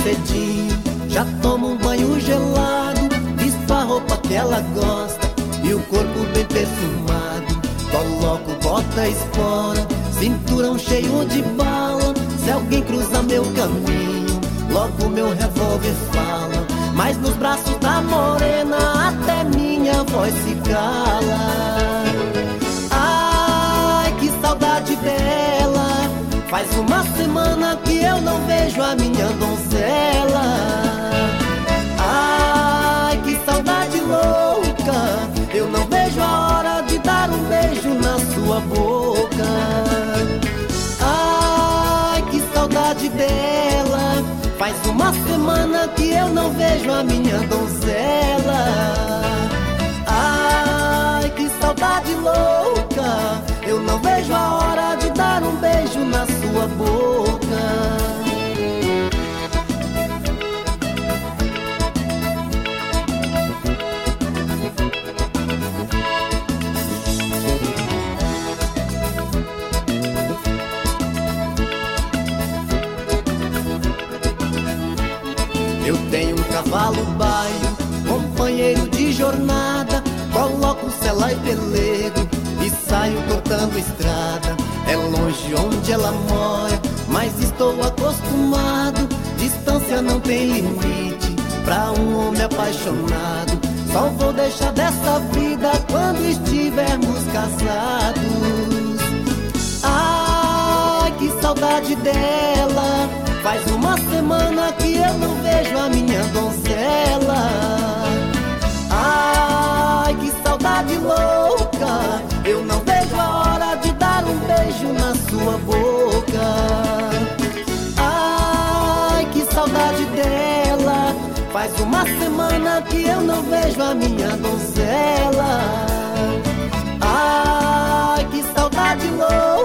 cedinho, já tomo um banho gelado, visto a roupa que ela gosta e o corpo bem perfumado. Coloco bota espora, cinturão cheio de bala. Se alguém cruza meu caminho, logo meu revólver fala. Mas nos braços da morena até minha voz se cala. Ai, que saudade dela. Faz uma semana que eu não vejo a minha donzela. Ai, que saudade louca. Eu não vejo a hora de dar um beijo na sua boca. Ai, que saudade dela. Faz uma semana que eu não vejo a minha donzela. Ai, que saudade louca. Eu não vejo a hora de dar um beijo na sua boca. Eu tenho um cavalo baio, companheiro de jornada. Coloco sela e pelego e saio cortando estrada. É longe onde ela mora, mas estou acostumado. Distância não tem limite pra um homem apaixonado. Só vou deixar dessa vida quando estivermos casados. Ai, que saudade dela. Faz uma semana que eu não vejo a minha donzela. Ai, que saudade louca. Eu não vejo a hora de dar um beijo na sua boca. Ai, que saudade dela. Faz uma semana que eu não vejo a minha donzela. Ai, que saudade louca.